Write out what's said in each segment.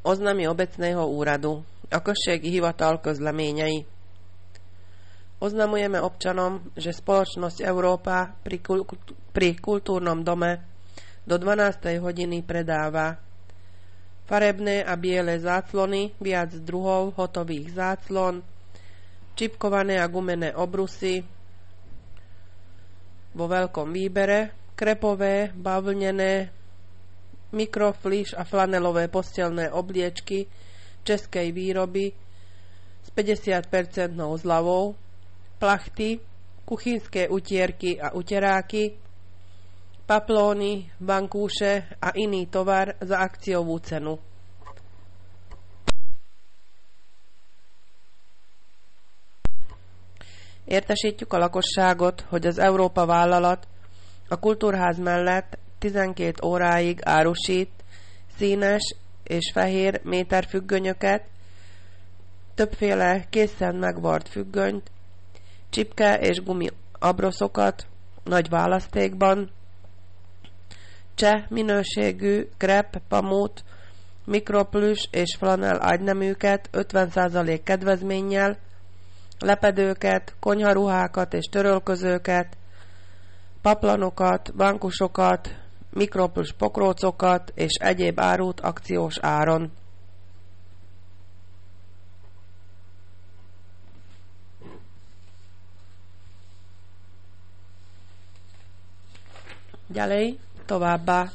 Oznamy obecného úradu. A községi hivatal közleményei. Oznamujeme občanom, že spoločnosť Európa pri kultúrnom dome do 12. hodiny predáva farebné a biele záclony, viac druhov hotových záclon, čipkované a gumené obrusy vo veľkom výbere, krepové, bavlnené, mikrofliš a flanelové postelné obliečky českej výroby s 50% zľavou, plachty, kuchynské utierky a uteráky, paplóny, bankúše a iný tovar za akciovú cenu. Értesítjük a lakosságot, hogy az Európa vállalat a Kultúrház mellett 12 óráig árusít színes és fehér méterfüggönyöket, többféle készen megvart függönyt, csipke és gumi abroszokat nagy választékban, cseh minőségű krep, pamut, mikroplüs és flanel ágyneműket 50% kedvezménnyel, lepedőket, konyharuhákat és törölközőket, paplanokat, bankusokat, mikroplus pokrócokat és egyéb árut akciós áron. Ďalej, továbbá.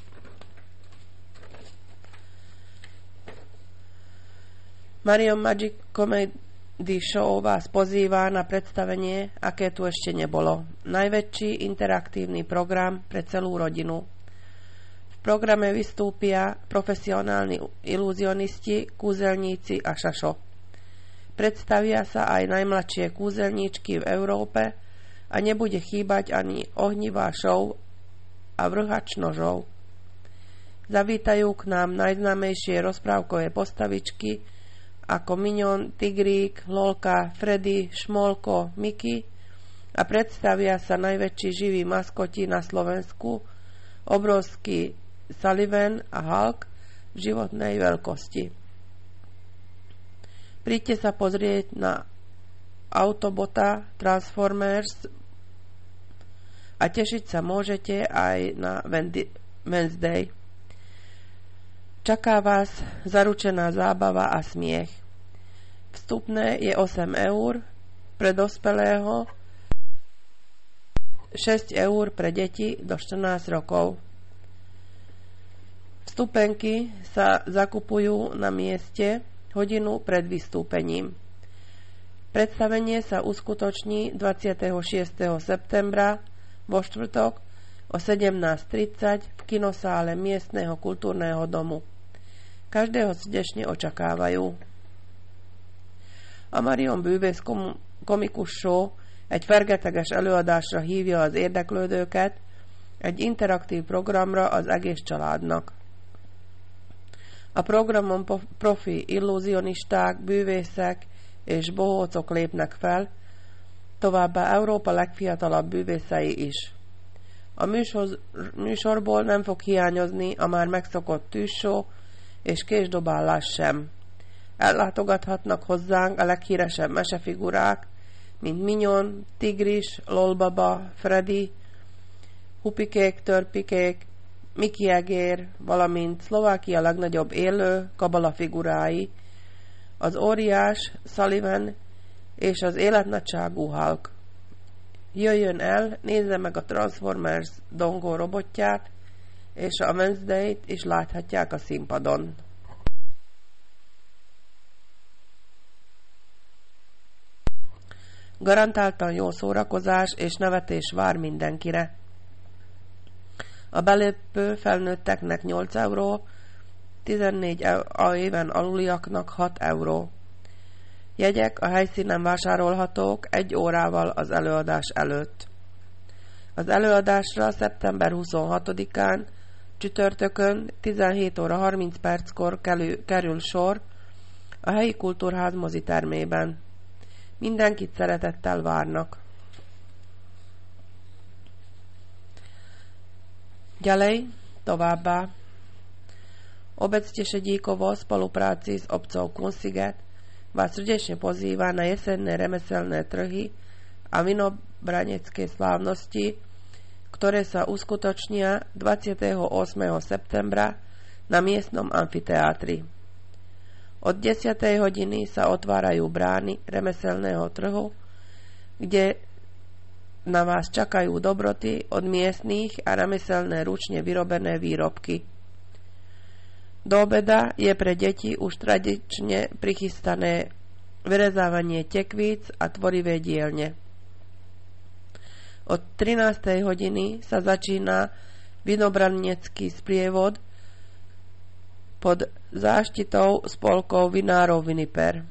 Marion Magic Comedy Show vás pozýva na predstavenie, aké tu ešte nebolo. Najväčší interaktívny program pre celú rodinu. V programe vystúpia profesionálni iluzionisti, kúzelníci a šašo. Predstavia sa aj najmladšie kúzelníčky v Európe a nebude chýbať ani ohnivá show a vrhač nožov. Zavítajú k nám najznámejšie rozprávkové postavičky ako Minion, Tigrík, Lolka, Freddy, Šmolko, Mickey a predstavia sa najväčší živí maskoti na Slovensku, obrovský Sullivan a Hulk v životnej veľkosti. Príďte sa pozrieť na Autobota Transformers a tešiť sa môžete aj na Wednesday. Čaká vás zaručená zábava a smiech. Vstupné je 8 eur pre dospelého, 6 eur pre deti do 14 rokov. Vstupenky sa zakupujú na mieste hodinu pred vystúpením. Predstavenie sa uskutoční 26. septembra vo štvrtok o 17:30 v kinosále miestneho kultúrneho domu. Každého srdečne očakávajú. A Marion Bűvész komikus show egy fergeteges előadásra hívja az érdeklődőket, egy interaktív programra az egész családnak. A programon profi illúzionisták, bűvészek és bohócok lépnek fel, továbbá Európa legfiatalabb bűvészei is. A műsorból nem fog hiányozni a már megszokott tűzsó és késdobálás sem. Ellátogathatnak hozzánk a leghíresebb mesefigurák, mint Minion, Tigris, Lolbaba, Freddy, Hupikék, Törpikék, Miki Egér, valamint Szlovákia legnagyobb élő kabala figurái, az óriás, Sullivan és az életnagyságú Hulk. Jöjjön el, nézze meg a Transformers dongó robotját, és a Wednesday-t is láthatják a színpadon. Garantáltan jó szórakozás és nevetés vár mindenkire. A belépő felnőtteknek 8 euró, 14 éven aluliaknak 6 euró. Jegyek a helyszínen vásárolhatók 1 órával az előadás előtt. Az előadásra szeptember 26-án csütörtökön 17 óra 30 perckor kerül sor a helyi kultúrház mozitermében. Mindenkit szeretettel várnak. Ďalej, továbbá. Obec Tešedíkovo v spolupráci s obcov Kunsiget vás srdečne pozýva na jesenné remeselné trhy a vinobranecké slávnosti, ktoré sa uskutočnia 28. septembra na miestnom amfiteátri. Od 10. hodiny sa otvárajú brány remeselného trhu, kde na vás čakajú dobroty od miestnych a remeselné ručne vyrobené výrobky. Do obeda je pre deti už tradične prichystané vyrezávanie tekvíc a tvorivé dielne. Od 13. hodiny sa začína vinobranecký sprievod pod záštitou spolkov vinárov Viniper.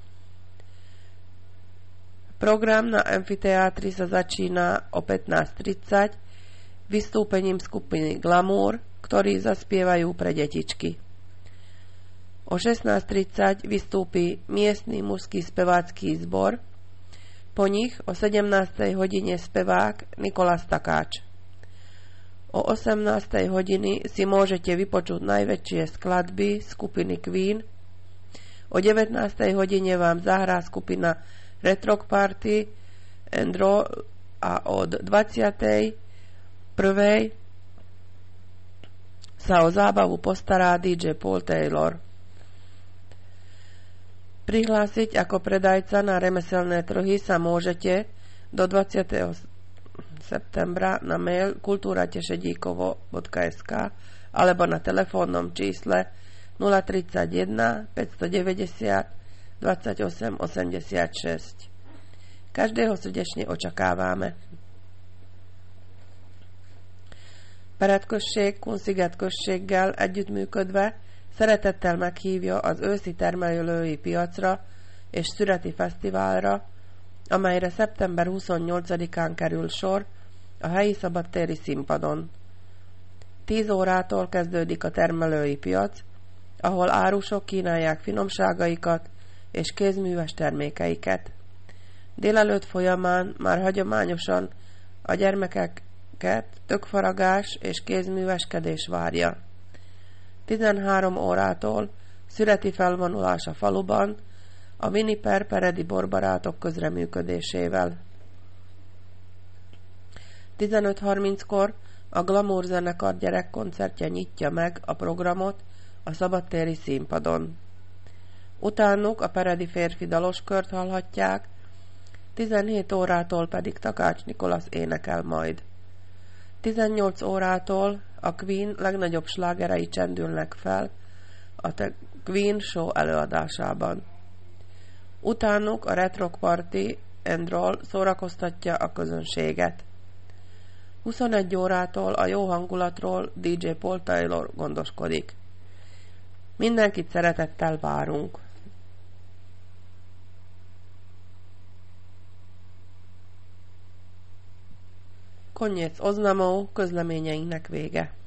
Program na amfiteátri sa začína o 15:30 vystúpením skupiny Glamour, ktorí zaspievajú pre detičky. O 16:30 vystúpi miestny mužský spevácky zbor, po nich o 17. hodine spevák Nikolás Takáč. O 18. hodiny si môžete vypočuť najväčšie skladby skupiny Queen. O 19. hodine vám zahrá skupina Red Rock Party and Roll a od 21. sa o zábavu postará DJ Paul Taylor. Prihlásiť ako predajca na remeselné trhy sa môžete do 20. septembra na mail kulturatešedíkovo.sk alebo na telefónnom čísle 031 590 28 86. Každého srdečne očakávame. Parádközség Kunsiget községgel együttműködve szeretettel meghívja az őszi termelői piacra és szüreti fesztiválra, amelyre szeptember 28-án kerül sor a helyi szabadtéri színpadon. 10 órától kezdődik a termelői piac, ahol árusok kínálják finomságaikat és kézműves termékeiket. Délelőtt folyamán már hagyományosan a gyermekeket tökfaragás és kézműveskedés várja. 13 órától szüreti felvonulás a faluban a Viniper Peredi borbarátok közreműködésével. 15:30-kor a Glamour zenekar gyerekkoncertje nyitja meg a programot a szabadtéri színpadon. Utánuk a peredi férfi daloskört hallhatják, 17 órától pedig Takács Nikolasz énekel majd. 18 órától a Queen legnagyobb slágerei csendülnek fel a The Queen Show előadásában. Utánuk a Red Rock Party and Roll szórakoztatja a közönséget. 21 órától a jó hangulatról DJ Paul Taylor gondoskodik. Mindenkit szeretettel várunk. Koniec oznamov, közleményeinknek vége.